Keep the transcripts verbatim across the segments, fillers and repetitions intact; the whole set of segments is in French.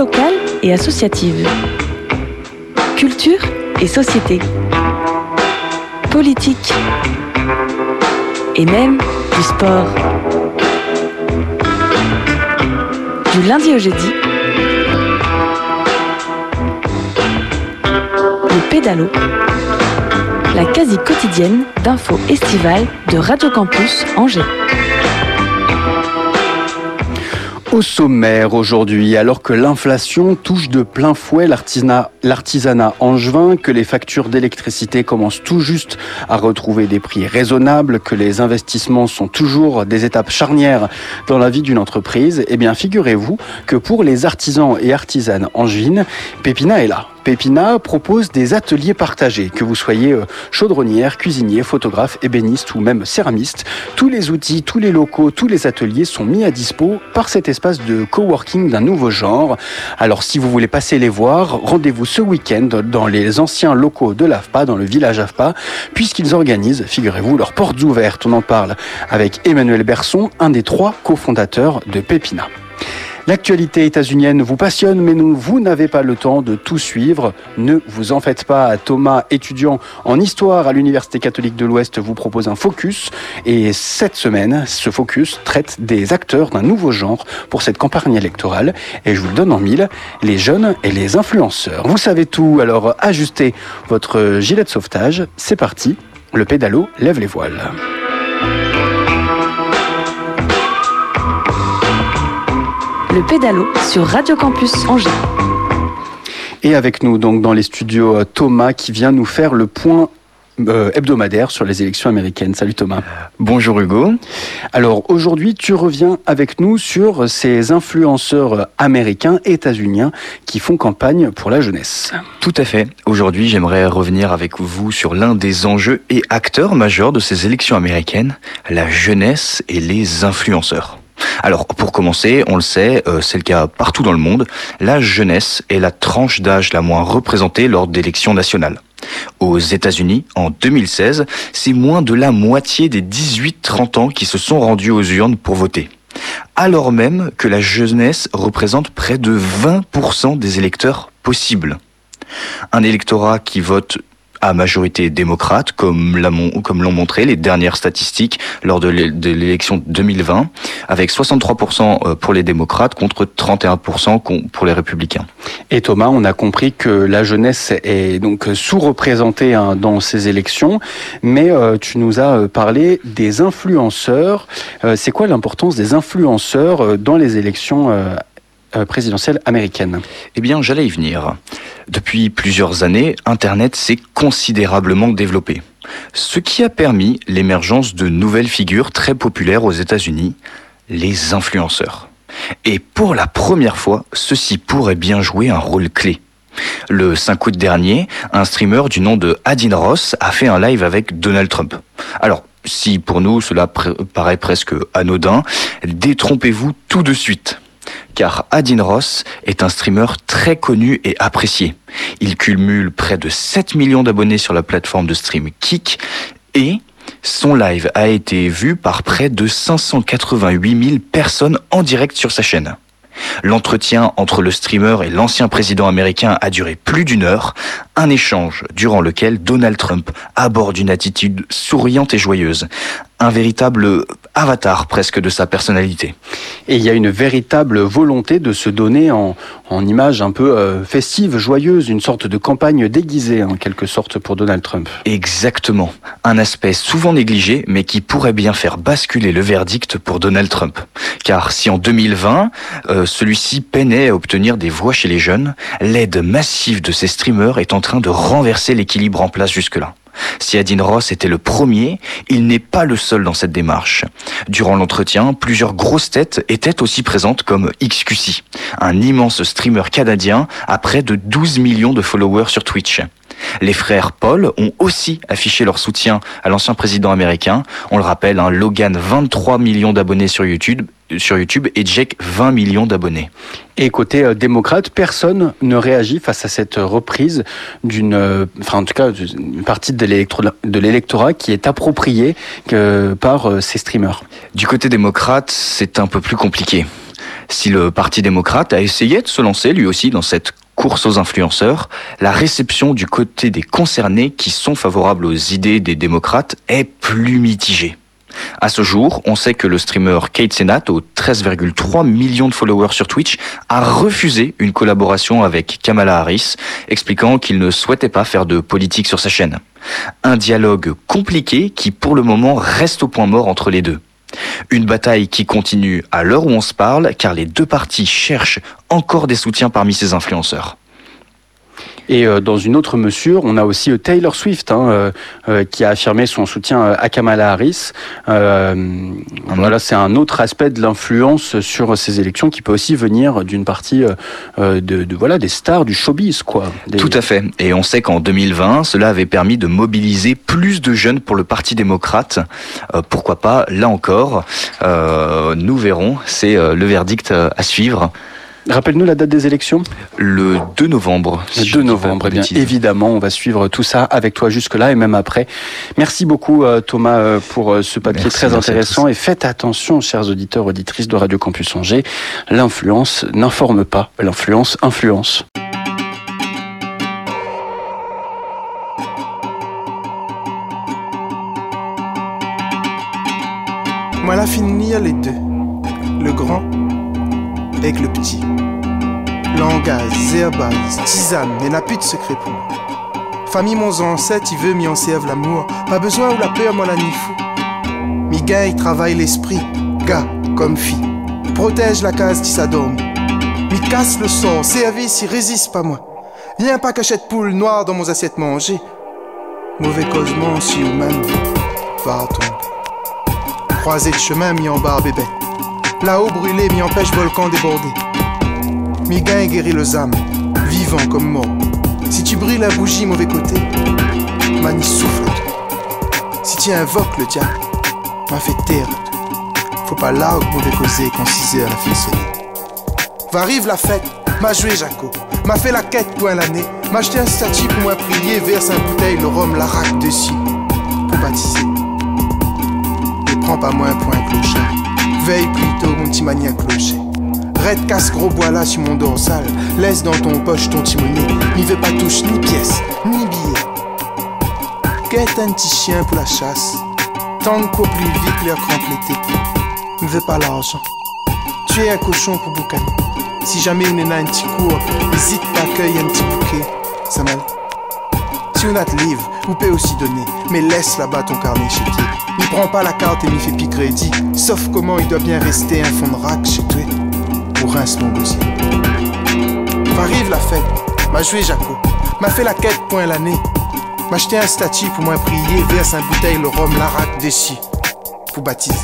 locale et associative. Culture et société. Politique. Et même du sport. Du lundi au jeudi, le pédalo, la quasi quotidienne d'infos estivales de Radio Campus Angers. Au sommaire aujourd'hui, alors que l'inflation touche de plein fouet l'artisanat, l'artisanat angevin, que les factures d'électricité commencent tout juste à retrouver des prix raisonnables, que les investissements sont toujours des étapes charnières dans la vie d'une entreprise, eh bien figurez-vous que pour les artisans et artisanes angevines, Pépina est là. Pépina propose des ateliers partagés, que vous soyez chaudronnière, cuisinier, photographe, ébéniste ou même céramiste. Tous les outils, tous les locaux, tous les ateliers sont mis à dispo par cet espace de coworking d'un nouveau genre. Alors si vous voulez passer les voir, rendez-vous ce week-end dans les anciens locaux de l'A F P A, dans le village A F P A, puisqu'ils organisent, figurez-vous, leurs portes ouvertes. On en parle avec Emmanuel Berson, un des trois cofondateurs de Pépina. L'actualité états-unienne vous passionne, mais nous, vous n'avez pas le temps de tout suivre. Ne vous en faites pas. Thomas, étudiant en histoire à l'Université catholique de l'Ouest, vous propose un focus. Et cette semaine, ce focus traite des acteurs d'un nouveau genre pour cette campagne électorale. Et je vous le donne en mille, les jeunes et les influenceurs. Vous savez tout, alors ajustez votre gilet de sauvetage. C'est parti, le pédalo lève les voiles. Le pédalo sur Radio Campus Angers. Et avec nous donc dans les studios Thomas qui vient nous faire le point euh, hebdomadaire sur les élections américaines. Salut Thomas. Bonjour Hugo. Alors aujourd'hui tu reviens avec nous sur ces influenceurs américains, états-uniens qui font campagne pour la jeunesse. Tout à fait. Aujourd'hui j'aimerais revenir avec vous sur l'un des enjeux et acteurs majeurs de ces élections américaines, la jeunesse et les influenceurs. Alors, pour commencer, on le sait, euh, c'est le cas partout dans le monde, la jeunesse est la tranche d'âge la moins représentée lors d'élections nationales. Aux États-Unis, en deux mille seize, c'est moins de la moitié des dix-huit trente ans qui se sont rendus aux urnes pour voter. Alors même que la jeunesse représente près de vingt pour cent des électeurs possibles. Un électorat qui vote à majorité démocrate, comme, la, comme l'ont montré les dernières statistiques lors de l'élection deux mille vingt, avec soixante-trois pour cent pour les démocrates contre trente et un pour cent pour les républicains. Et Thomas, on a compris que la jeunesse est donc sous-représentée hein, dans ces élections, mais euh, tu nous as parlé des influenceurs. Euh, c'est quoi l'importance des influenceurs dans les élections euh, présidentielle américaine? Eh bien, j'allais y venir. Depuis plusieurs années, Internet s'est considérablement développé, ce qui a permis l'émergence de nouvelles figures très populaires aux États-Unis, les influenceurs. Et pour la première fois, ceux-ci pourraient bien jouer un rôle clé. Le cinq août dernier, un streamer du nom de Adin Ross a fait un live avec Donald Trump. Alors, si pour nous cela pr- paraît presque anodin, détrompez-vous tout de suite. Car Adin Ross est un streamer très connu et apprécié. Il cumule près de sept millions d'abonnés sur la plateforme de stream Kick et son live a été vu par près de cinq cent quatre-vingt-huit mille personnes en direct sur sa chaîne. L'entretien entre le streamer et l'ancien président américain a duré plus d'une heure, un échange durant lequel Donald Trump aborde une attitude souriante et joyeuse, un véritable avatar presque de sa personnalité. Et il y a une véritable volonté de se donner en, en image un peu euh, festive, joyeuse, une sorte de campagne déguisée en quelque sorte pour Donald Trump. Exactement, un aspect souvent négligé mais qui pourrait bien faire basculer le verdict pour Donald Trump. Car si en deux mille vingt, euh, celui-ci peinait à obtenir des voix chez les jeunes, l'aide massive de ces streamers est en train de renverser l'équilibre en place jusque-là. Si Adin Ross était le premier, il n'est pas le seul dans cette démarche. Durant l'entretien, plusieurs grosses têtes étaient aussi présentes comme X Q C, un immense streamer canadien à près de douze millions de followers sur Twitch. Les frères Paul ont aussi affiché leur soutien à l'ancien président américain. On le rappelle, hein, Logan, vingt-trois millions d'abonnés sur YouTube, sur YouTube et Jake, vingt millions d'abonnés. Et côté euh, démocrate, personne ne réagit face à cette reprise d'une, euh, enfin en tout cas, une partie de l'électorat, de l'électorat qui est appropriée que, par euh, ces streamers. Du côté démocrate, c'est un peu plus compliqué. Si le Parti démocrate a essayé de se lancer lui aussi dans cette course aux influenceurs, la réception du côté des concernés qui sont favorables aux idées des démocrates est plus mitigée. À ce jour, on sait que le streamer Kate Senat, aux treize virgule trois millions de followers sur Twitch, a refusé une collaboration avec Kamala Harris, expliquant qu'il ne souhaitait pas faire de politique sur sa chaîne. Un dialogue compliqué qui, pour le moment, reste au point mort entre les deux. Une bataille qui continue à l'heure où on se parle, car les deux partis cherchent encore des soutiens parmi ces influenceurs. Et euh, dans une autre mesure, on a aussi euh, Taylor Swift hein, euh, euh, qui a affirmé son soutien à Kamala Harris. Euh, mmh. Voilà, c'est un autre aspect de l'influence sur ces élections qui peut aussi venir d'une partie euh, de, de voilà des stars du showbiz, quoi. Des... Tout à fait. Et on sait qu'en deux mille vingt, cela avait permis de mobiliser plus de jeunes pour le Parti démocrate. Euh, pourquoi pas, là encore, euh, nous verrons. C'est euh, le verdict euh, à suivre. Rappelle-nous la date des élections. Le deux novembre. Le deux novembre, eh bien évidemment, on va suivre tout ça avec toi jusque-là et même après. Merci beaucoup Thomas pour ce papier merci, très intéressant et faites attention, chers auditeurs, auditrices de Radio Campus Angers, l'influence n'informe pas, l'influence influence. Moi la finir les deux, le grand avec le petit. Langage, zérbase, tisane, mais n'a plus de secret pour moi. Famille mon ancêtre, il veut m'y en serve l'amour. Pas besoin ou la peur, moi la n'y fou. Mi gars, il travaille l'esprit, gars comme fille. Protège la case qui s'adorme. Mi casse le sort, service, il résiste pas moi. Viens pas cachette poule noire dans mon assiette manger. Mauvais causement, si ou même, va tomber. Croisé de chemin, mi en barre bébé. Là-haut brûlé, m'y empêche volcan débordé. Mi gain guérit le zame, vivant comme mort. Si tu brilles la bougie mauvais côté, mani souffle toi. Si tu invoques le diable, m'a fait taire toi. Faut pas là au mauvais causé quand six heures la fin sonner. Va arrive la fête, m'a joué Jaco, m'a fait la quête point l'année, m'a acheté un statut pour moi prier, verse un bouteille, le rhum, la raque dessus, pour baptiser. Ne prends pas moins point clochard. Veille plutôt mon petit mania clocher. Red casse gros bois là sur mon dorsal. Laisse dans ton poche ton timonet. N'y veux pas touche ni pièce, ni billet. Quête un petit chien pour la chasse. Tente pour plus vite leur crampe l'été. Ne veux pas l'argent. Tu es un cochon pour boucaner. Si jamais une nana un petit cours, hésite pas cueille un petit bouquet. Ça mal. Si on a te livre, vous pouvez aussi donner. Mais laisse là-bas ton carnet chez pied. Il prend pas la carte et m'y fait pique crédit. Sauf comment il doit bien rester un fond de rack chez toi. Pour rince mon gosier. Arrive la fête, m'a joué Jaco. M'a fait la quête point l'année. M'a acheté un statut pour moi prier. Verse un bouteille le rhum, la rack dessus. Pour baptiser.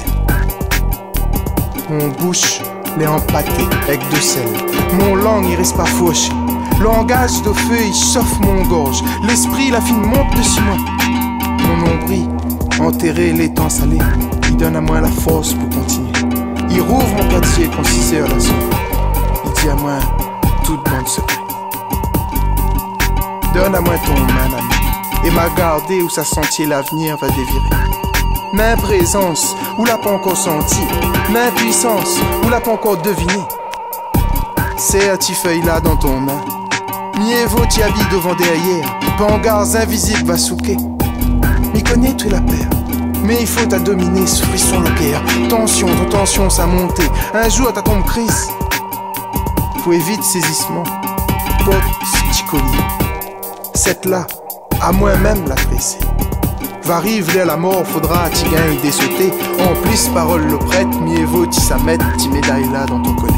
Mon bouche l'est empâté avec de sel. Mon langue il reste pas fauché. Langage de feu il chauffe mon gorge. L'esprit la fine monte dessus moi. Mon nombril enterré l'étang salé, il donne à moi la force pour continuer. Il rouvre mon quartier quand six heures la sonne. Il dit à moi toute bande secrète. Donne à moi ton main ami et m'a gardé où ça sentier l'avenir va dévirer. Main présence où l'a pas encore senti, main puissance où l'a pas encore deviné. C'est un petit feuille là dans ton main. Mieux vaut t'y habille devant derrière. Pangards invisibles va souquer. M'y connais tu la paire. Mais il faut t'à dominer ce frisson locaire. Tension, ton tension ça monte. Un jour t'as ton crise. Faut éviter saisissement. Porte ce petit collier. Cette là, à moi-même la presser. Va arriver à la mort, faudra t'y gagner des sauter. En plus parole le prête, mieux vaut t'y ça mettre t'y médaille là dans ton collet.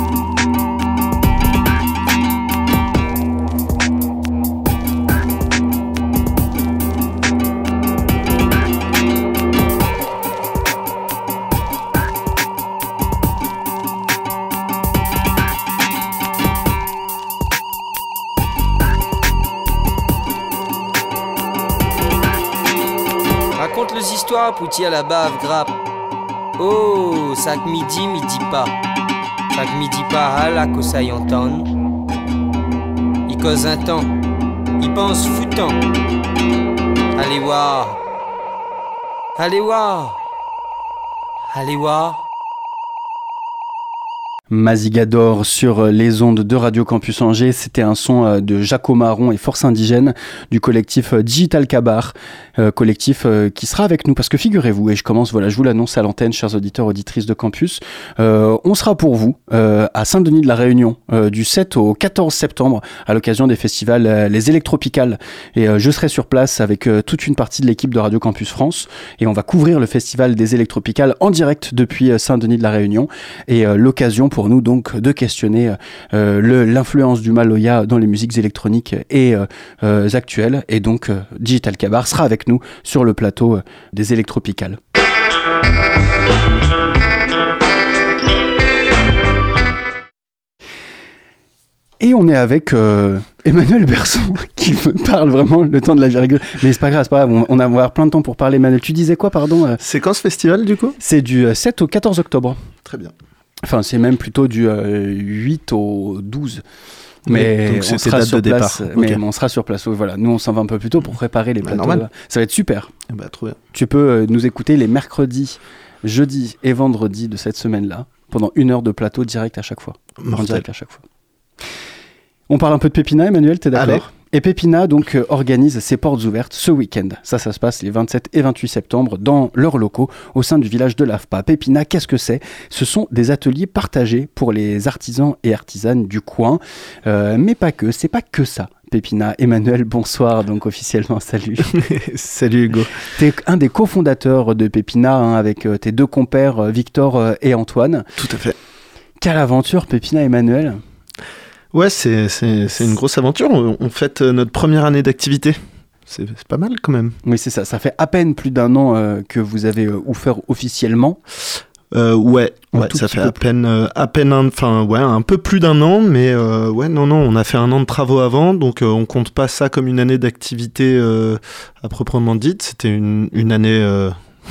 Raconte les histoires, pouti à la bave, grappe. Oh, ça que midi, midi pas. Ça que midi pas, à la que ça y entende. Il cause un temps, il pense foutant. Allez voir, allez voir, allez voir. Mazigador sur les ondes de Radio Campus Angers. C'était un son de Jaco Marron et Force Indigène du collectif Digital Kabar, euh, collectif euh, qui sera avec nous parce que figurez-vous, et je commence, voilà, je vous l'annonce à l'antenne, chers auditeurs, auditrices de Campus, euh, on sera pour vous euh, à Saint-Denis de la Réunion euh, du sept au quatorze septembre à l'occasion des festivals euh, Les Électropicales et euh, je serai sur place avec euh, toute une partie de l'équipe de Radio Campus France et on va couvrir le festival des Électropicales en direct depuis euh, Saint-Denis de la Réunion et euh, l'occasion pour nous donc de questionner euh, le, l'influence du Maloya dans les musiques électroniques et euh, euh, actuelles. Et donc euh, Digital Kabar sera avec nous sur le plateau euh, des Électropicales. Et on est avec euh, Emmanuel Berson qui me parle vraiment le temps de la virgule. Mais c'est pas grave, c'est pas grave, on, on va avoir plein de temps pour parler. Emmanuel, tu disais quoi, pardon euh... C'est quand ce festival du coup ? C'est du euh, sept au quatorze octobre. Très bien. Enfin, c'est même plutôt du euh, huit au douze. Mais donc, on sera sur de place. départ. Mais okay. on sera sur place. Voilà, nous on s'en va un peu plus tôt pour préparer les plateaux. Bah, ça va être super. Eh bah, trop bien. Tu peux euh, nous écouter les mercredis, jeudis et vendredis de cette semaine-là pendant une heure de plateau direct à chaque fois. Mortel. En direct à chaque fois. On parle un peu de Pépina, Emmanuel, t'es d'accord ? Allez. Et Pépina donc euh, organise ses portes ouvertes ce week-end. Ça, ça se passe les vingt-sept et vingt-huit septembre dans leurs locaux au sein du village de l'A F P A. Pépina, qu'est-ce que c'est ? Ce sont des ateliers partagés pour les artisans et artisanes du coin, euh, mais pas que. C'est pas que ça. Pépina, Emmanuel, bonsoir, donc officiellement, salut. Salut Hugo. T'es un des cofondateurs de Pépina hein, avec euh, tes deux compères euh, Victor euh, et Antoine. Tout à fait. Quelle aventure, Pépina, Emmanuel ? Ouais, c'est, c'est, c'est une grosse aventure. On, on fête notre première année d'activité. C'est, c'est pas mal quand même. Oui, c'est ça. Ça fait à peine plus d'un an euh, que vous avez euh, ouvert officiellement. Euh, ouais, ouais ça fait à peine, euh, à peine un, enfin ouais, un peu plus d'un an, mais euh, ouais, non, non, on a fait un an de travaux avant, donc euh, on compte pas ça comme une année d'activité euh, à proprement dite. C'était une, une année euh,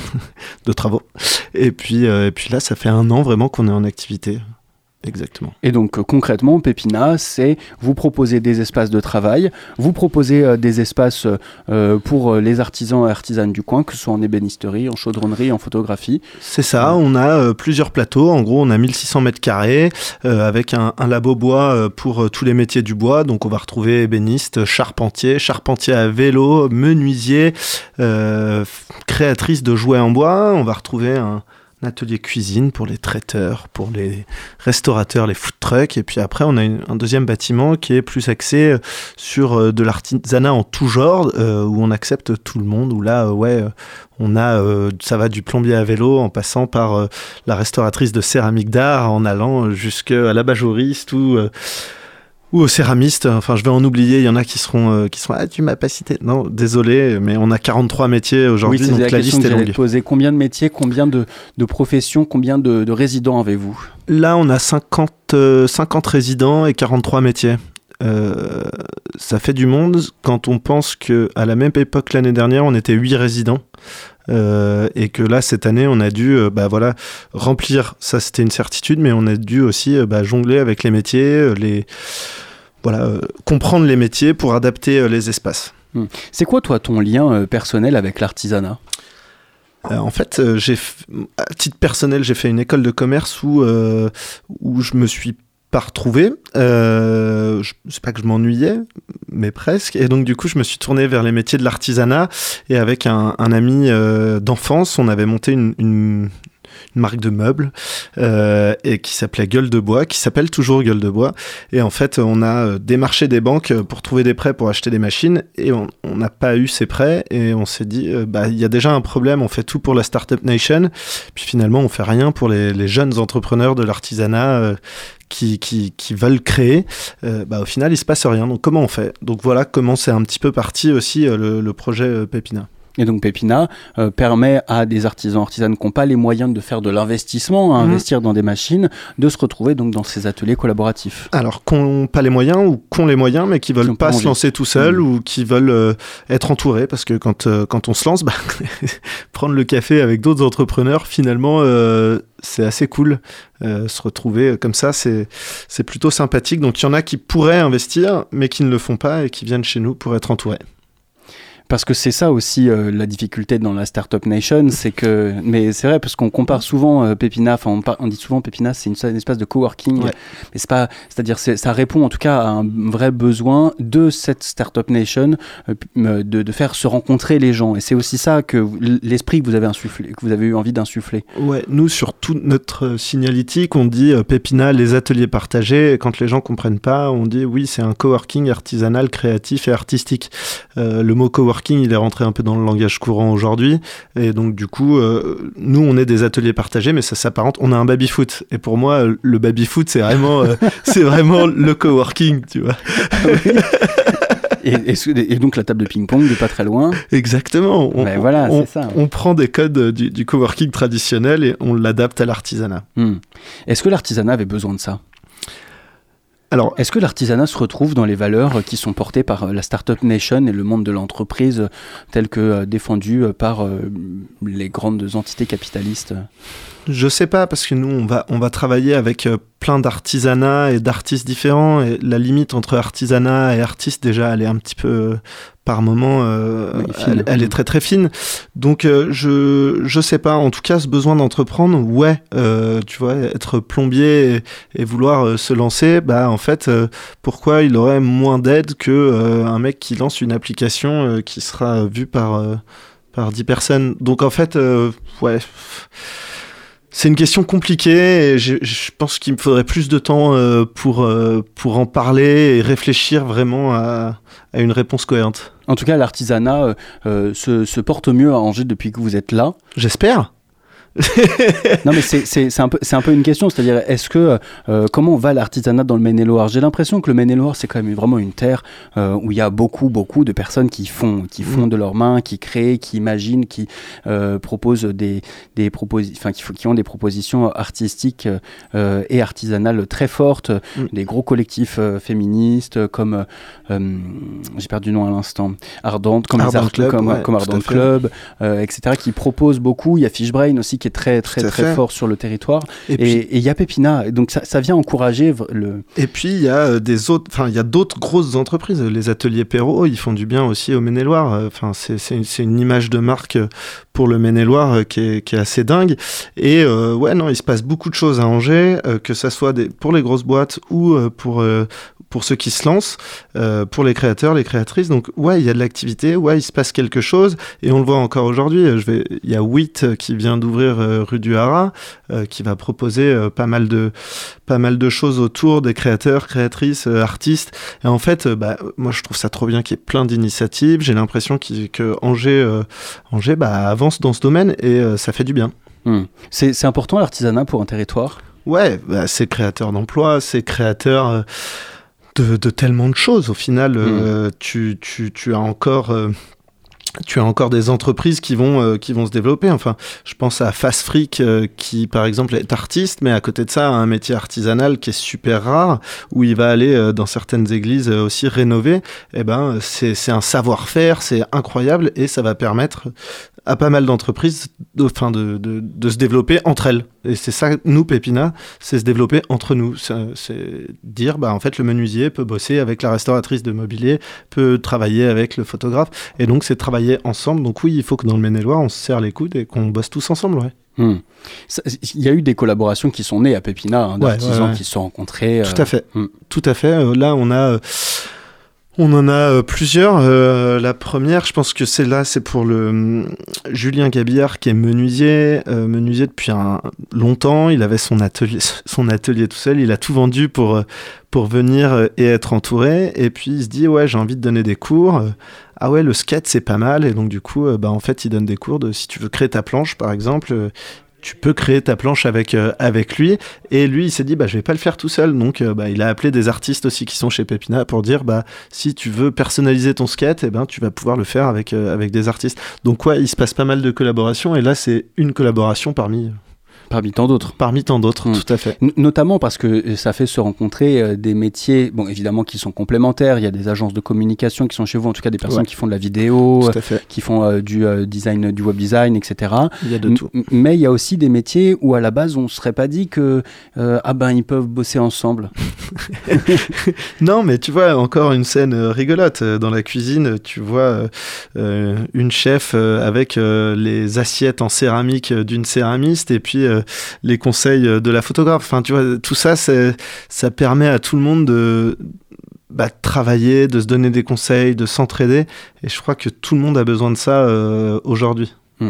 de travaux. Et puis, euh, et puis là, ça fait un an vraiment qu'on est en activité. Exactement. Et donc euh, concrètement, Pépina, c'est vous proposer des espaces de travail, vous proposez euh, des espaces euh, pour les artisans et artisanes du coin, que ce soit en ébénisterie, en chaudronnerie, en photographie. C'est ça, on a euh, plusieurs plateaux, en gros on a mille six cents mètres carrés euh, avec un, un labo bois euh, pour euh, tous les métiers du bois, donc on va retrouver ébéniste, charpentier, charpentier à vélo, menuisier, euh, créatrice de jouets en bois, on va retrouver un Un atelier cuisine pour les traiteurs, pour les restaurateurs, les food trucks. Et puis après, on a une, un deuxième bâtiment qui est plus axé sur euh, de l'artisanat en tout genre, euh, où on accepte tout le monde, où là, euh, ouais, on a, euh, ça va du plombier à vélo en passant par euh, la restauratrice de céramique d'art, en allant jusqu'à l'abat-jouriste ou... Euh, ou aux céramistes, enfin je vais en oublier, il y en a qui seront, euh, qui seront ah tu m'as pas cité, non désolé, mais on a quarante-trois métiers aujourd'hui, oui, donc la, la liste est longue. Poser. Combien de métiers, combien de, de professions, combien de, de résidents avez-vous ? Là on a cinquante, euh, cinquante résidents et quarante-trois métiers. Euh, ça fait du monde quand on pense qu'à la même époque l'année dernière on était huit résidents. Euh, et que là cette année on a dû euh, bah, voilà, remplir, ça c'était une certitude, mais on a dû aussi euh, bah, jongler avec les métiers, les, voilà, euh, comprendre les métiers pour adapter euh, les espaces. Hum. C'est quoi toi ton lien euh, personnel avec l'artisanat ? Euh, en fait, euh, j'ai f... à titre personnel, j'ai fait une école de commerce où, euh, où je me suis pas retrouvé. Euh, je sais pas que je m'ennuyais, mais presque. Et donc, du coup, je me suis tourné vers les métiers de l'artisanat. Et avec un, un ami euh, d'enfance, on avait monté une, une, une marque de meubles euh, et qui s'appelait Gueule de Bois, qui s'appelle toujours Gueule de Bois. Et en fait, on a démarché des banques pour trouver des prêts pour acheter des machines. Et on n'a pas eu ces prêts. Et on s'est dit, euh, bah, il y a déjà un problème. On fait tout pour la Startup Nation. Puis finalement, on fait rien pour les, les jeunes entrepreneurs de l'artisanat euh, Qui, qui, qui veulent créer, euh, bah, au final, il ne se passe rien. Donc, comment on fait ? Donc, voilà comment c'est un petit peu parti aussi euh, le, le projet euh, Pépina. Et donc Pépina euh, permet à des artisans, artisanes qui n'ont pas les moyens de faire de l'investissement, à mmh. investir dans des machines, de se retrouver donc dans ces ateliers collaboratifs. Alors, qui n'ont pas les moyens ou qui ont les moyens, mais qui ne veulent pas, pas se lancer tout seuls mmh. ou qui veulent euh, être entourés, parce que quand, euh, quand on se lance, bah, prendre le café avec d'autres entrepreneurs, finalement... Euh, c'est assez cool, euh, se retrouver comme ça, c'est, c'est plutôt sympathique. Donc il y en a qui pourraient investir, mais qui ne le font pas et qui viennent chez nous pour être entourés. Parce que c'est ça aussi euh, la difficulté dans la Startup Nation, c'est que, mais c'est vrai parce qu'on compare souvent euh, Pépina, enfin on, par, on dit souvent Pépina, c'est une, une espèce de coworking, ouais. mais c'est pas, c'est-à-dire c'est, ça répond en tout cas à un vrai besoin de cette Startup Nation euh, de, de faire se rencontrer les gens, et c'est aussi ça que l'esprit que vous avez insufflé, que vous avez eu envie d'insuffler. Ouais, nous sur toute notre signalétique, on dit euh, Pépina, les ateliers partagés, et quand les gens comprennent pas, on dit oui, c'est un coworking artisanal, créatif et artistique. Euh, le mot coworking, il est rentré un peu dans le langage courant aujourd'hui, et donc du coup, euh, nous on est des ateliers partagés, mais ça s'apparente, on a un baby-foot, et pour moi, le baby-foot, c'est vraiment, euh, c'est vraiment le coworking, tu vois. Et, et, et donc la table de ping-pong de pas très loin. Exactement. On, ben voilà, on, c'est ça. On prend des codes du, du coworking traditionnel et on l'adapte à l'artisanat. Hmm. Est-ce que l'artisanat avait besoin de ça ? Alors, est-ce que l'artisanat se retrouve dans les valeurs qui sont portées par la Startup Nation et le monde de l'entreprise tel que défendu par les grandes entités capitalistes ? Je sais pas, parce que nous, on va, on va travailler avec plein d'artisanats et d'artistes différents, et la limite entre artisanat et artiste, déjà, elle est un petit peu, par moment, euh, oui, elle, elle est très très fine. Donc, euh, je, je sais pas, en tout cas, ce besoin d'entreprendre, ouais, euh, tu vois, être plombier et, et vouloir euh, se lancer, bah, en fait, euh, pourquoi il aurait moins d'aide que euh, un mec qui lance une application euh, qui sera vue par, euh, par dix personnes. Donc, en fait, euh, ouais... C'est une question compliquée et je, je pense qu'il me faudrait plus de temps euh, pour, euh, pour en parler et réfléchir vraiment à, à une réponse cohérente. En tout cas, l'artisanat euh, euh, se, se porte mieux à Angers depuis que vous êtes là. J'espère. Non mais c'est, c'est, c'est, un peu, c'est un peu une question, c'est-à-dire est-ce que euh, comment va l'artisanat dans le Maine-et-Loire ? J'ai l'impression que le Maine-et-Loire c'est quand même vraiment une terre euh, où il y a beaucoup beaucoup de personnes qui font, qui font de leurs mains, qui créent, qui imaginent, qui euh, proposent des, des proposi- enfin qui, qui ont des propositions artistiques euh, et artisanales très fortes, mm. des gros collectifs euh, féministes comme euh, j'ai perdu le nom à l'instant, Ardente, comme Ardent Art, Club, comme, ouais, comme Ardent Club, euh, et cetera qui proposent beaucoup. Il y a Fishbrain aussi qui est très très très fait. fort sur le territoire, et il y a Pépina, donc ça, ça vient encourager le... Et puis il y a des autres, enfin il y a d'autres grosses entreprises, les ateliers Perrault, ils font du bien aussi au Maine-et-Loire, enfin c'est, c'est, une, c'est une image de marque pour le Maine-et-Loire qui est, qui est assez dingue, et euh, ouais non, il se passe beaucoup de choses à Angers, euh, que ça soit des, pour les grosses boîtes ou euh, pour, euh, pour ceux qui se lancent, euh, pour les créateurs, les créatrices, donc ouais il y a de l'activité, ouais il se passe quelque chose, et on le voit encore aujourd'hui, je vais, il y a huit qui vient d'ouvrir euh, rue du Haras, euh, qui va proposer euh, pas mal de pas mal de choses autour des créateurs, créatrices, euh, artistes. Et en fait, euh, bah, moi je trouve ça trop bien qu'il y ait plein d'initiatives. J'ai l'impression que Angers, euh, Angers bah, avance dans ce domaine et euh, ça fait du bien. Mmh. C'est, c'est important l'artisanat pour un territoire ? Ouais, bah, c'est créateur d'emplois, c'est créateur euh, de, de tellement de choses. Au final, mmh. euh, tu, tu, tu as encore... Euh, Tu as encore des entreprises qui vont, euh, qui vont se développer. Enfin, je pense à Fast Freak, euh, qui, par exemple, est artiste, mais à côté de ça, a un métier artisanal qui est super rare, où il va aller euh, dans certaines églises euh, aussi rénover. Eh ben, c'est, c'est un savoir-faire, c'est incroyable, et ça va permettre à pas mal d'entreprises de, enfin de, de, de se développer entre elles. Et c'est ça, nous, Pépina, c'est se développer entre nous. C'est, c'est dire, bah, en fait, le menuisier peut bosser avec la restauratrice de mobilier, peut travailler avec le photographe, et donc c'est travailler ensemble. Donc oui, il faut que dans le Maine-et-Loire, on se serre les coudes et qu'on bosse tous ensemble, ouais. Il hmm. y a eu des collaborations qui sont nées à Pépina, hein, d'artisans ouais, ouais, ouais. qui se sont rencontrés. Tout euh... à fait, hmm. tout à fait. Euh, là, on a... Euh... On en a euh, plusieurs. Euh, la première, je pense que c'est là, c'est pour le euh, Julien Gabillard qui est menuisier, euh, menuisier depuis un, longtemps. Il avait son atelier, son atelier tout seul. Il a tout vendu pour euh, pour venir euh, et être entouré. Et puis il se dit ouais, j'ai envie de donner des cours. Euh, ah ouais, le skate c'est pas mal. Et donc du coup, euh, bah en fait, il donne des cours de si tu veux créer ta planche, par exemple. Euh, tu peux créer ta planche avec, euh, avec lui. Et lui, il s'est dit, bah, je vais pas le faire tout seul. Donc, euh, bah, il a appelé des artistes aussi qui sont chez Pépina pour dire, bah, si tu veux personnaliser ton skate, eh ben, tu vas pouvoir le faire avec, euh, avec des artistes. Donc, ouais, il se passe pas mal de collaborations. Et là, c'est une collaboration parmi, Parmi tant d'autres. Parmi tant d'autres, mmh. tout à fait. N- notamment parce que ça fait se rencontrer euh, des métiers, bon, évidemment, qui sont complémentaires. Il y a des agences de communication qui sont chez vous, en tout cas des personnes ouais. qui font de la vidéo, euh, qui font euh, du euh, design, du web design, et cetera. Il y a de M- tout. Mais il y a aussi des métiers où, à la base, on ne serait pas dit que, euh, ah ben, ils peuvent bosser ensemble. Non, mais tu vois, encore une scène euh, rigolote. Dans la cuisine, tu vois euh, une chef euh, avec euh, les assiettes en céramique d'une céramiste et puis euh, les conseils de la photographe. Enfin, tu vois, tout ça, c'est, ça permet à tout le monde de bah, travailler, de se donner des conseils, de s'entraider. Et je crois que tout le monde a besoin de ça euh, aujourd'hui. Mmh.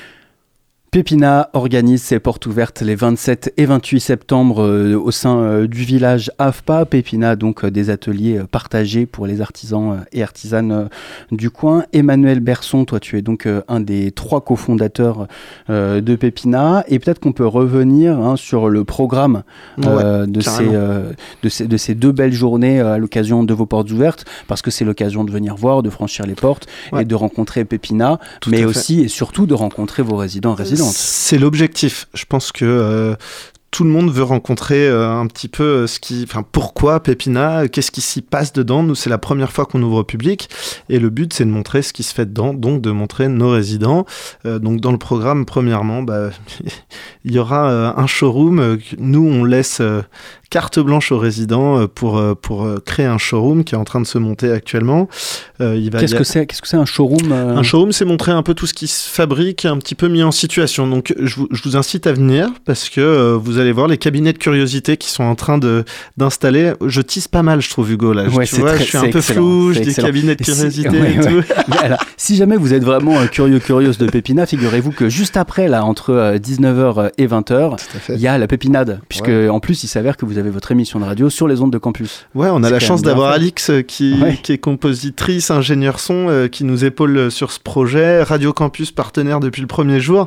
Pépina organise ses portes ouvertes les vingt-sept et vingt-huit septembre euh, au sein euh, du village A F P A. Pépina, donc euh, des ateliers euh, partagés pour les artisans euh, et artisanes euh, du coin. Emmanuel Berson, toi tu es donc euh, un des trois cofondateurs euh, de Pépina. Et peut-être qu'on peut revenir hein, sur le programme euh, ouais, de, ces, euh, de, ces, de ces deux belles journées euh, à l'occasion de vos portes ouvertes, parce que c'est l'occasion de venir voir, de franchir les portes ouais. et de rencontrer Pépina, Tout mais aussi et surtout de rencontrer vos résidents et résidents. C'est l'objectif. Je pense que euh, tout le monde veut rencontrer euh, un petit peu ce qui, enfin, pourquoi Pépina, qu'est-ce qui s'y passe dedans. Nous, c'est la première fois qu'on ouvre au public et le but, c'est de montrer ce qui se fait dedans, donc de montrer nos résidents. Euh, donc, dans le programme, premièrement, bah, il y aura euh, un showroom. Nous, on laisse euh, carte blanche aux résidents pour, pour créer un showroom qui est en train de se monter actuellement. Euh, il va qu'est-ce, a... que c'est, qu'est-ce que c'est un showroom euh... Un showroom, c'est montrer un peu tout ce qui se fabrique, un petit peu mis en situation. Donc, je vous, je vous incite à venir parce que euh, vous allez voir les cabinets de curiosité qui sont en train de, d'installer. Je tease pas mal, je trouve, Hugo. Là. Ouais, tu vois, très, je suis un peu excellent, flou, je dis cabinets de curiosité si, ouais, et ouais. tout. Alors, si jamais vous êtes vraiment euh, curieux, curieuse de Pépina, figurez-vous que juste après, là, entre euh, dix-neuf heures et vingt heures, il y a la Pépinade. Puisque, ouais. en plus, il s'avère que vous avez votre émission de radio sur les ondes de campus. Ouais, on a c'est la chance d'avoir Alix qui, ouais. qui est compositrice, ingénieur son, euh, qui nous épaule sur ce projet. Radio Campus, partenaire depuis le premier jour.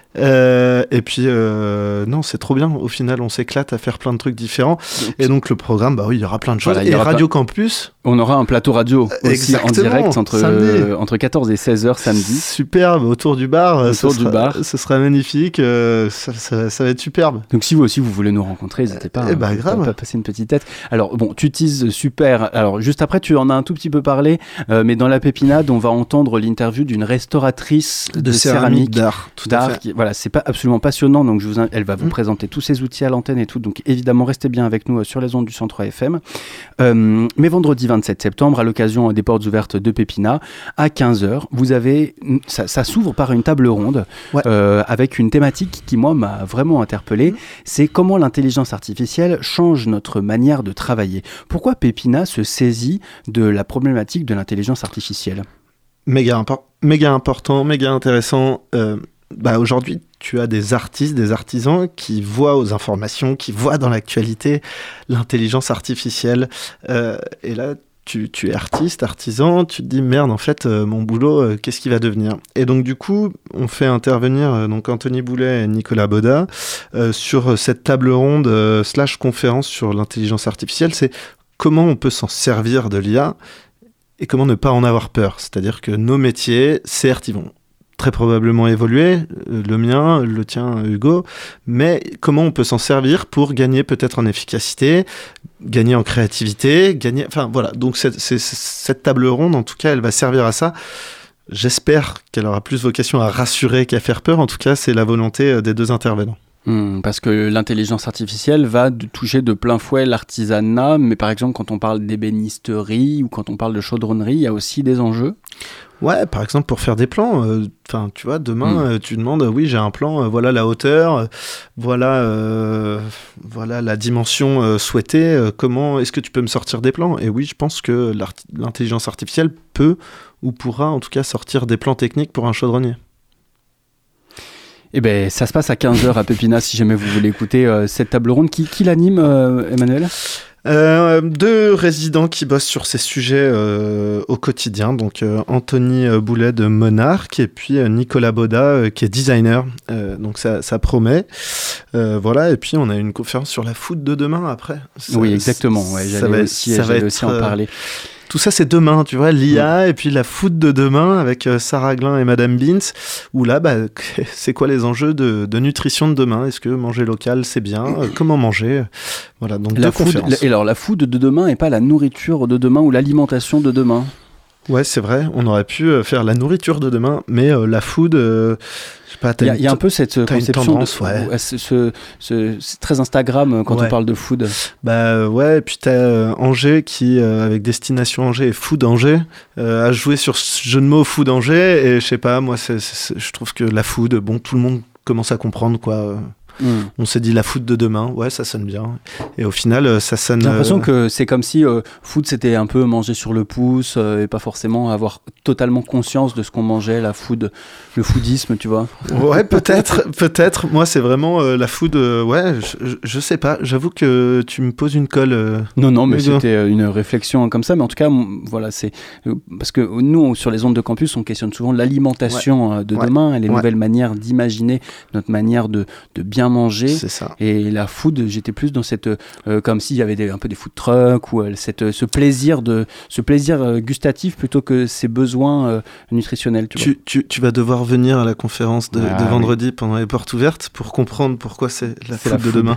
Euh, et puis, euh, non, c'est trop bien. Au final, on s'éclate à faire plein de trucs différents. Et donc, le programme, bah oui, il y aura plein de choses. Voilà, et Radio plein... Campus... On aura un plateau radio aussi Exactement. en direct entre, euh, entre quatorze et seize heures samedi. Superbe, autour du bar. Autour ce du sera, bar. Ce sera magnifique. Euh, ça, ça, ça va être superbe. Donc, si vous aussi, vous voulez nous rencontrer, n'hésitez pas. Eh bah, hein, grave. Pas passer une petite tête. Alors, bon, tu teases super. Alors, juste après, tu en as un tout petit peu parlé. Euh, mais dans la Pépinade, on va entendre l'interview d'une restauratrice de, de céramique, céramique d'art. Tout d'art à fait. Qui, voilà, c'est pas absolument passionnant. Donc, je vous, elle va vous mmh. présenter tous ses outils à l'antenne et tout. Donc, évidemment, restez bien avec nous euh, sur les ondes du cent trois F M. Euh, mais vendredi vingt-sept septembre, à l'occasion des portes ouvertes de Pépina, à quinze heures, vous avez, ça, ça s'ouvre par une table ronde ouais. euh, avec une thématique qui, moi, m'a vraiment interpellé. Mmh. C'est comment l'intelligence artificielle change notre manière de travailler. Pourquoi Pépina se saisit de la problématique de l'intelligence artificielle ? Méga, impor- méga important, méga intéressant. Euh, bah aujourd'hui, tu as des artistes, des artisans qui voient aux informations, qui voient dans l'actualité l'intelligence artificielle. Euh, et là, tu, tu es artiste, artisan, tu te dis merde, en fait, euh, mon boulot, euh, qu'est-ce qu'il va devenir ? Et donc, du coup, on fait intervenir euh, donc Anthony Boulet et Nicolas Boda euh, sur cette table ronde euh, slash conférence sur l'intelligence artificielle. C'est comment on peut s'en servir de l'I A et comment ne pas en avoir peur. C'est-à-dire que nos métiers, certes, ils vont très probablement évoluer, le mien, le tien, Hugo, mais comment on peut s'en servir pour gagner peut-être en efficacité, gagner en créativité, gagner... Enfin, voilà. Donc, c'est, c'est, cette table ronde, en tout cas, elle va servir à ça. J'espère qu'elle aura plus vocation à rassurer qu'à faire peur. En tout cas, c'est la volonté des deux intervenants. Mmh, parce que l'intelligence artificielle va de toucher de plein fouet l'artisanat, mais par exemple, quand on parle d'ébénisterie ou quand on parle de chaudronnerie, il y a aussi des enjeux. Ouais, par exemple, pour faire des plans, enfin, euh, tu vois, demain, mmh. euh, tu demandes, oui, j'ai un plan, euh, voilà la hauteur, euh, voilà, euh, voilà la dimension euh, souhaitée, euh, comment est-ce que tu peux me sortir des plans ? Et oui, je pense que l'intelligence artificielle peut ou pourra en tout cas sortir des plans techniques pour un chaudronnier. Eh bien, ça se passe à quinze heures à Pépina, si jamais vous voulez écouter euh, cette table ronde. Qui, qui l'anime, euh, Emmanuel ? Euh, deux résidents qui bossent sur ces sujets euh, au quotidien, donc euh, Anthony Boulet de Monarch et puis euh, Nicolas Boda euh, qui est designer, euh, donc ça, ça promet. Euh, voilà, et puis on a une conférence sur la foot de demain après. Ça, oui, exactement, ouais, ça j'allais va, aussi, ça j'allais va aussi être, en parler. tout ça, c'est demain, tu vois, l'I A, mmh. et puis la food de demain avec euh, Sarah Glin et Madame Beans, où là, bah, c'est quoi les enjeux de, de nutrition de demain? Est-ce que manger local, c'est bien? euh, Comment manger? Voilà, donc la deux food, conférences. Et alors, la food de demain et pas la nourriture de demain ou l'alimentation de demain? Ouais, c'est vrai, on aurait pu euh, faire la nourriture de demain, mais euh, la food, euh, je sais pas, il y, a, il y a un peu cette conception, tendance, de, ouais. ce, ce, ce, c'est très Instagram quand ouais. on parle de food. Bah ouais, et puis t'as euh, Angers qui, euh, avec Destination Angers et Food Angers, euh, a joué sur ce jeu de mots Food Angers, et je sais pas, moi, c'est, c'est, je trouve que la food, bon, tout le monde commence à comprendre, quoi. Mmh. On s'est dit la food de demain, ouais, ça sonne bien. Et au final, ça sonne. J'ai l'impression euh... que c'est comme si euh, food c'était un peu manger sur le pouce euh, et pas forcément avoir totalement conscience de ce qu'on mangeait, la food, le foodisme, tu vois. Ouais, peut-être, peut-être. Moi, c'est vraiment euh, la food. Euh, ouais, je, je sais pas. J'avoue que tu me poses une colle. Euh... Non, non, mais c'était une réflexion comme ça. Mais en tout cas, voilà, c'est parce que nous, sur les ondes de campus, on questionne souvent l'alimentation ouais. de ouais. demain et les ouais. nouvelles manières d'imaginer notre manière de, de bien manger. C'est ça. Et la food, j'étais plus dans cette euh, comme s'il y avait des, un peu des food trucks ou euh, cette ce plaisir de ce plaisir euh, gustatif plutôt que ces besoins euh, nutritionnels. Tu, tu, vois. Tu, tu vas devoir venir à la conférence de, ah, de vendredi oui. pendant les portes ouvertes pour comprendre pourquoi c'est la c'est food la de food. demain.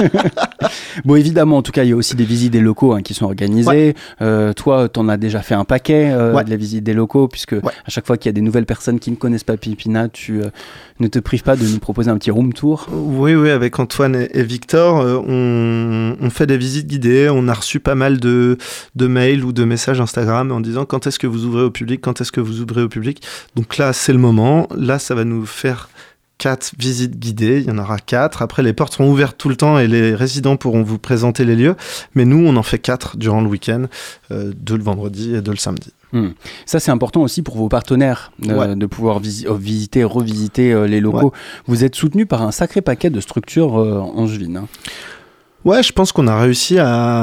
Bon, évidemment, en tout cas, il y a aussi des visites des locaux hein, qui sont organisées. Ouais. Euh, toi, t'en as déjà fait un paquet euh, ouais. de la visite des locaux, puisque ouais. à chaque fois qu'il y a des nouvelles personnes qui ne connaissent pas Pépina, tu euh, ne te prives pas de nous proposer un petit room tour. Oui, oui, avec Antoine et, et Victor, euh, on, on fait des visites guidées. On a reçu pas mal de, de mails ou de messages Instagram en disant quand est-ce que vous ouvrez au public, quand est-ce que vous ouvrez au public. Donc là, c'est le moment. Là, ça va nous faire quatre visites guidées, il y en aura quatre. Après, les portes seront ouvertes tout le temps et les résidents pourront vous présenter les lieux. Mais nous, on en fait quatre durant le week-end, euh, deux le vendredi et deux le samedi. Mmh. Ça, c'est important aussi pour vos partenaires euh, ouais. de pouvoir visi- visiter, revisiter euh, les locaux. Ouais. Vous êtes soutenu par un sacré paquet de structures euh, angevines. Hein. Ouais, je pense qu'on a réussi à...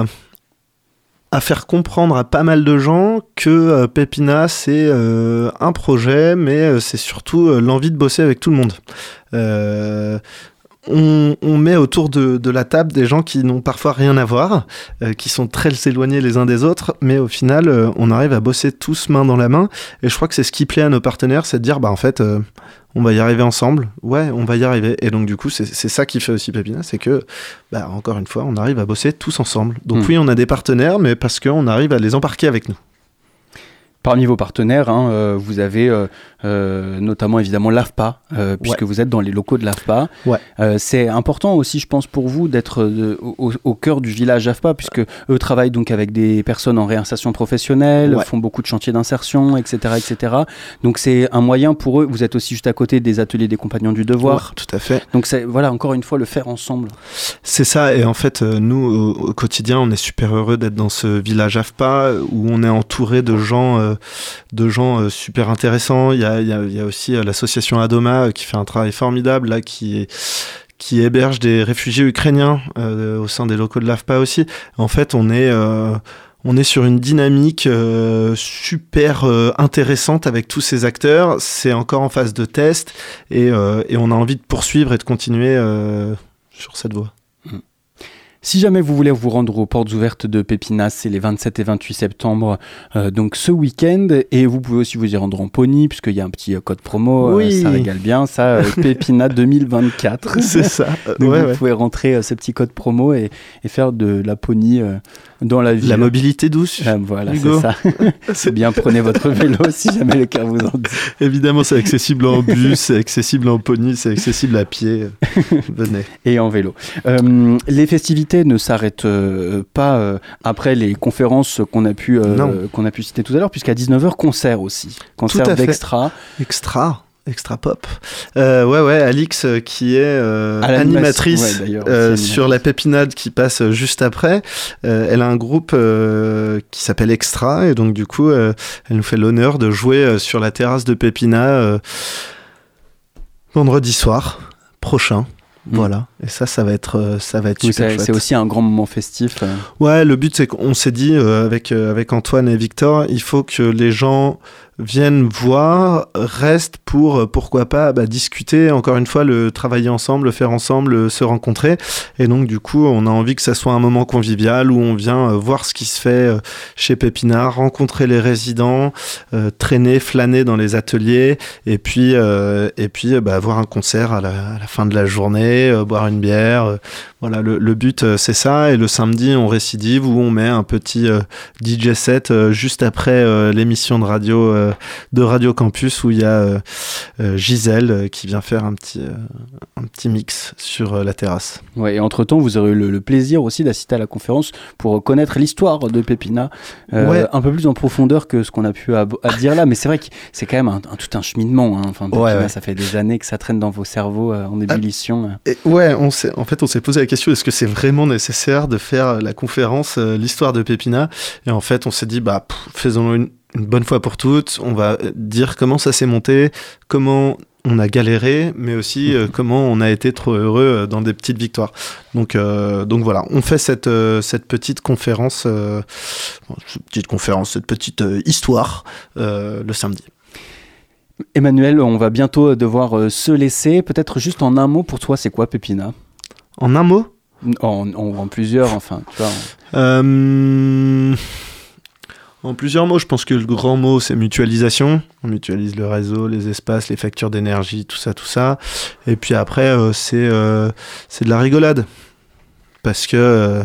à faire comprendre à pas mal de gens que euh, Pépina, c'est euh, un projet, mais euh, c'est surtout euh, l'envie de bosser avec tout le monde. Euh, on, on met autour de, de la table des gens qui n'ont parfois rien à voir, euh, qui sont très éloignés les uns des autres, mais au final, euh, on arrive à bosser tous main dans la main. Et je crois que c'est ce qui plaît à nos partenaires, c'est de dire, bah en fait... Euh, on va y arriver ensemble, ouais, on va y arriver. Et donc du coup, c'est, c'est ça qui fait aussi Pépina, c'est que, bah, encore une fois, on arrive à bosser tous ensemble. Donc mmh. oui, on a des partenaires, mais parce qu'on arrive à les embarquer avec nous. Parmi vos partenaires, hein, euh, vous avez euh, euh, notamment évidemment l'A F P A, euh, puisque ouais. vous êtes dans les locaux de l'A F P A. Ouais. Euh, c'est important aussi, je pense, pour vous d'être de, au, au cœur du village A F P A, puisque eux travaillent donc avec des personnes en réinsertion professionnelle, ouais. font beaucoup de chantiers d'insertion, et cetera, et cetera. Donc c'est un moyen pour eux. Vous êtes aussi juste à côté des ateliers des Compagnons du Devoir. Ouais, tout à fait. Donc c'est voilà encore une fois le faire ensemble. C'est ça. Et en fait, nous au, au quotidien, on est super heureux d'être dans ce village A F P A où on est entouré de gens. Euh, de gens euh, super intéressants. Il y a, il y a, il y a aussi euh, l'association Adoma euh, qui fait un travail formidable là, qui est qui héberge des réfugiés ukrainiens euh, au sein des locaux de l'A F P A aussi. En fait, on est euh, on est sur une dynamique euh, super euh, intéressante avec tous ces acteurs. C'est encore en phase de test et, euh, et on a envie de poursuivre et de continuer euh, sur cette voie. Mmh. Si jamais vous voulez vous rendre aux portes ouvertes de Pépina, c'est les vingt-sept et vingt-huit septembre, euh, donc ce week-end. Et vous pouvez aussi vous y rendre en pony, puisqu'il y a un petit euh, code promo, oui. euh, ça régale bien, ça, euh, Pépina deux mille vingt-quatre. C'est ça. Donc ouais, vous ouais. pouvez rentrer euh, ce petit code promo et, et faire de la pony euh, dans la ville. La mobilité douce. Euh, voilà, Hugo. C'est ça. C'est bien, prenez votre vélo si jamais le cœur vous en dit. Évidemment, c'est accessible en bus, c'est accessible en pony, c'est accessible à pied. Venez. Et en vélo. Euh, les festivités ne s'arrête euh, pas euh, après les conférences qu'on a pu euh, qu'on a pu citer tout à l'heure, puisqu'à dix-neuf heures concert aussi, concert d'Extra. Extra. Extra pop. Euh, ouais, ouais, Alix euh, qui est euh, animatrice ouais, euh, sur la Pépinade qui passe juste après. Euh, elle a un groupe euh, qui s'appelle Extra et donc du coup, euh, elle nous fait l'honneur de jouer euh, sur la terrasse de Pépina euh, vendredi soir prochain. Mmh. Voilà, et ça, ça va être, ça va être oui, super c'est, chouette. C'est aussi un grand moment festif. Euh. Ouais, le but, c'est qu'on s'est dit, euh, avec, euh, avec Antoine et Victor, il faut que les gens viennent voir, restent pour, pourquoi pas, bah, discuter, encore une fois, le travailler ensemble, le faire ensemble, le, se rencontrer. Et donc, du coup, on a envie que ça soit un moment convivial où on vient euh, voir ce qui se fait euh, chez Pépina, rencontrer les résidents, euh, traîner, flâner dans les ateliers, et puis, euh, et puis bah, voir un concert à la, à la fin de la journée, euh, boire une bière. Euh, voilà, le, le but, euh, c'est ça. Et le samedi, on récidive où on met un petit euh, D J set euh, juste après euh, l'émission de radio euh, de Radio Campus où il y a euh, euh, Gisèle euh, qui vient faire un petit, euh, un petit mix sur euh, la terrasse. Ouais, et entre-temps, vous aurez eu le, le plaisir aussi d'assister à la conférence pour connaître l'histoire de Pépina euh, ouais. un peu plus en profondeur que ce qu'on a pu à, à dire là. Mais c'est vrai que c'est quand même un, un, tout un cheminement. Hein. Enfin, Pépina, ouais, ouais. ça fait des années que ça traîne dans vos cerveaux euh, en ébullition. Ah, et, ouais, on s'est, en fait, on s'est posé la question, est-ce que c'est vraiment nécessaire de faire la conférence, euh, l'histoire de Pépina ? Et en fait, on s'est dit, bah, pff, faisons une Une bonne fois pour toutes, on va dire comment ça s'est monté, comment on a galéré, mais aussi euh, comment on a été trop heureux dans des petites victoires. Donc, euh, donc voilà, on fait cette, euh, cette petite conférence, euh, cette petite conférence, cette petite euh, histoire euh, le samedi. Emmanuel, on va bientôt devoir euh, se laisser. Peut-être juste en un mot, pour toi, c'est quoi Pépina ? En un mot ? en, en, en plusieurs, enfin, tu vois. En... Euh... En plusieurs mots, je pense que le grand mot, c'est mutualisation. On mutualise le réseau, les espaces, les factures d'énergie, tout ça, tout ça. Et puis après, euh, c'est, euh, c'est de la rigolade. Parce que, euh,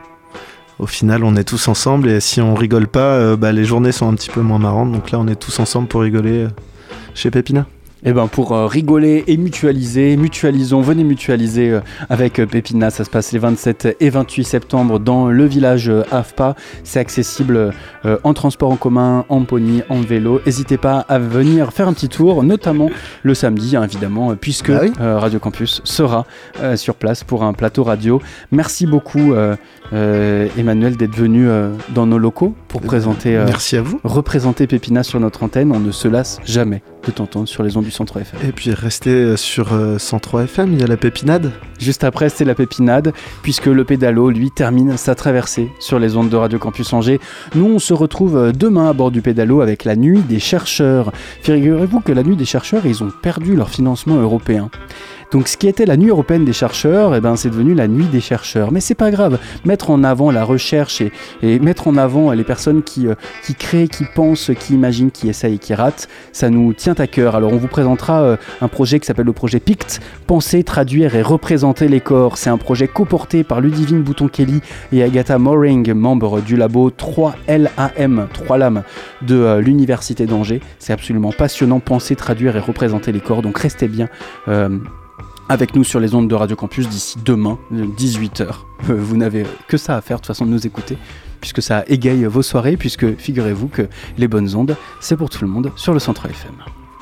au final, on est tous ensemble. Et si on rigole pas, euh, bah, les journées sont un petit peu moins marrantes. Donc là, on est tous ensemble pour rigoler euh, chez Pépina. Eh ben pour euh, rigoler et mutualiser, mutualisons, venez mutualiser euh, avec euh, Pépina. Ça se passe les vingt-sept et vingt-huit septembre dans le village euh, A F P A. C'est accessible euh, en transport en commun, en pony, en vélo. N'hésitez pas à venir faire un petit tour, notamment le samedi, hein, évidemment, puisque ah oui. euh, Radio Campus sera euh, sur place pour un plateau radio. Merci beaucoup euh, euh, Emmanuel d'être venu euh, dans nos locaux pour présenter, euh, Merci à vous. représenter Pépina sur notre antenne. On ne se lasse jamais de t'entendre sur les ondes du cent trois F M. Et puis restez sur euh, cent trois F M, il y a la pépinade. Juste après, c'est la pépinade, puisque le pédalo, lui, termine sa traversée sur les ondes de Radio Campus Angers. Nous, on se retrouve demain à bord du pédalo avec la Nuit des chercheurs. Figurez-vous que la Nuit des chercheurs, ils ont perdu leur financement européen. Donc ce qui était la nuit européenne des chercheurs, eh ben, c'est devenu la nuit des chercheurs. Mais c'est pas grave, mettre en avant la recherche et, et mettre en avant les personnes qui, euh, qui créent, qui pensent, qui imaginent, qui essayent et qui ratent, ça nous tient à cœur. Alors on vous présentera euh, un projet qui s'appelle le projet P I C T, Penser, Traduire et Représenter les corps. C'est un projet coporté par Ludivine Bouton-Kelly et Agatha Moring, membres du labo trois L A M, trois lames de euh, l'Université d'Angers. C'est absolument passionnant, Penser, Traduire et Représenter les corps. Donc restez bien euh, avec nous sur les ondes de Radio Campus d'ici demain, dix-huit heures. Euh, vous n'avez que ça à faire de toute façon de nous écouter, puisque ça égaye vos soirées, puisque figurez-vous que les bonnes ondes, c'est pour tout le monde sur le cent trois F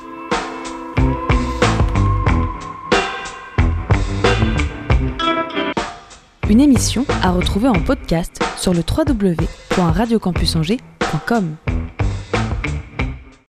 M. Une émission à retrouver en podcast sur le w w w point radio campus angers point com.